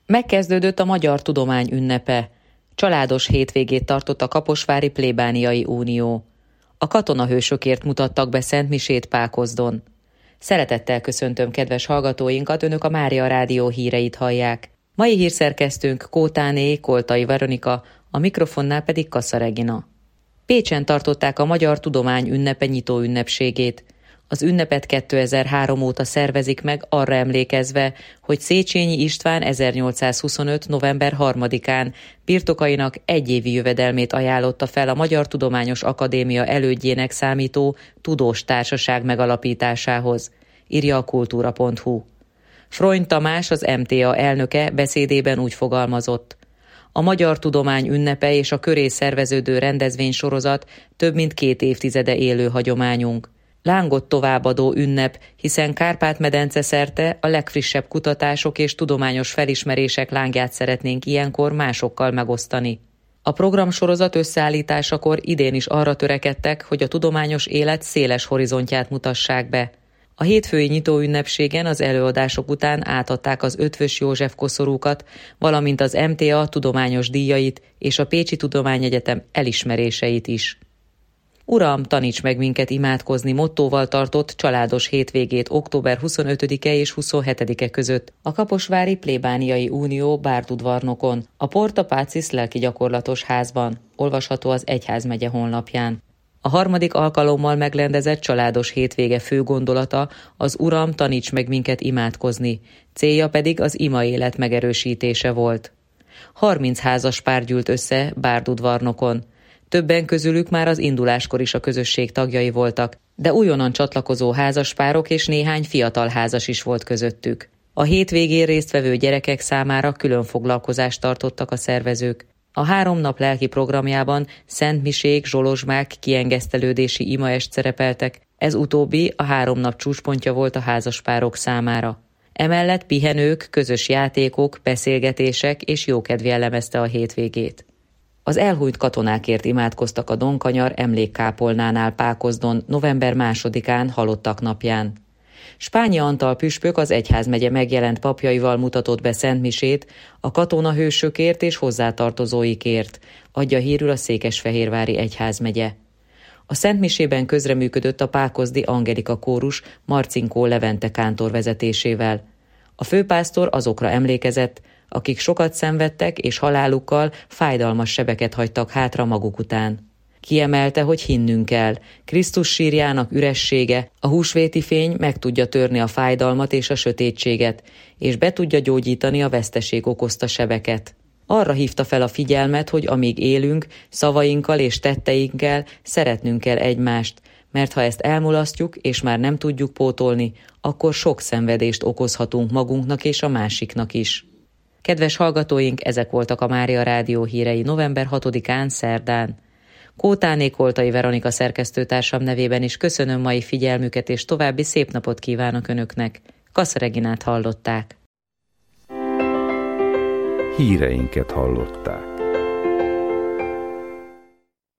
Megkezdődött a Magyar Tudomány ünnepe. Családos hétvégét tartott a Kaposvári Plébániai Unió. A katonahősökért mutattak be szentmisét Pákozdon. Szeretettel köszöntöm kedves hallgatóinkat, önök a Mária Rádió híreit hallják. Mai hírszerkesztőnk Kótáné Koltai Veronika, a mikrofonnál pedig Kassa Regina. Pécsen tartották a Magyar Tudomány ünnepe nyitó ünnepségét. Az ünnepet 2003 óta szervezik meg arra emlékezve, hogy Széchenyi István 1825. november 3-án birtokainak egyévi jövedelmét ajánlotta fel a Magyar Tudományos Akadémia elődjének számító Tudós Társaság megalapításához, írja a kultúra.hu. Frony Tamás, az MTA elnöke beszédében úgy fogalmazott: a Magyar Tudomány ünnepe és a köré szerveződő rendezvénysorozat több mint 2 évtizede élő hagyományunk. Lángot továbbadó ünnep, hiszen Kárpát-medence szerte a legfrissebb kutatások és tudományos felismerések lángját szeretnénk ilyenkor másokkal megosztani. A programsorozat összeállításakor idén is arra törekedtek, hogy a tudományos élet széles horizontját mutassák be. A hétfői nyitóünnepségen az előadások után átadták az Eötvös József koszorúkat, valamint az MTA tudományos díjait és a Pécsi Tudományegyetem elismeréseit is. Uram, taníts meg minket imádkozni mottóval tartott családos hétvégét október 25-e és 27-e között a Kaposvári Plébániai Unió Bárdudvarnokon, a Porta Pacis lelki gyakorlatos házban, olvasható az egyházmegye honlapján. A harmadik alkalommal megrendezett családos hétvége fő gondolata az Uram, taníts meg minket imádkozni, célja pedig az ima élet megerősítése volt. 30 házas pár gyűlt össze Bárdudvarnokon. Többen közülük már az induláskor is a közösség tagjai voltak, de újonnan csatlakozó házaspárok és néhány fiatal házas is volt közöttük. A hétvégén résztvevő gyerekek számára külön foglalkozást tartottak a szervezők. A 3 nap lelki programjában szentmisék, zsolozsmák, kiengesztelődési imaest szerepeltek, ez utóbbi a 3 nap csúcspontja volt a házaspárok számára. Emellett pihenők, közös játékok, beszélgetések és jókedv jellemezte a hétvégét. Az elhunyt katonákért imádkoztak a Donkanyar emlékkápolnánál Pákozdon november 2-án halottak napján. Spányi Antal püspök az egyházmegye megjelent papjaival mutatott be szentmisét a katonahősökért és hozzátartozóikért, adja hírül a Székesfehérvári egyházmegye. A szentmisében közreműködött a pákozdi Angelika kórus Marcinkó Levente kántor vezetésével. A főpásztor azokra emlékezett, akik sokat szenvedtek és halálukkal fájdalmas sebeket hagytak hátra maguk után. Kiemelte, hogy hinnünk kell, Krisztus sírjának üressége, a húsvéti fény meg tudja törni a fájdalmat és a sötétséget, és be tudja gyógyítani a veszteség okozta sebeket. Arra hívta fel a figyelmet, hogy amíg élünk, szavainkkal és tetteinkkel szeretnünk kell egymást, mert ha ezt elmulasztjuk és már nem tudjuk pótolni, akkor sok szenvedést okozhatunk magunknak és a másiknak is. Kedves hallgatóink, ezek voltak a Mária Rádió hírei november 6-án szerdán. Kótáné Koltai Veronika szerkesztőtársam nevében is köszönöm mai figyelmüket, és további szép napot kívánok Önöknek. Kassa Reginát hallották. Híreinket hallották.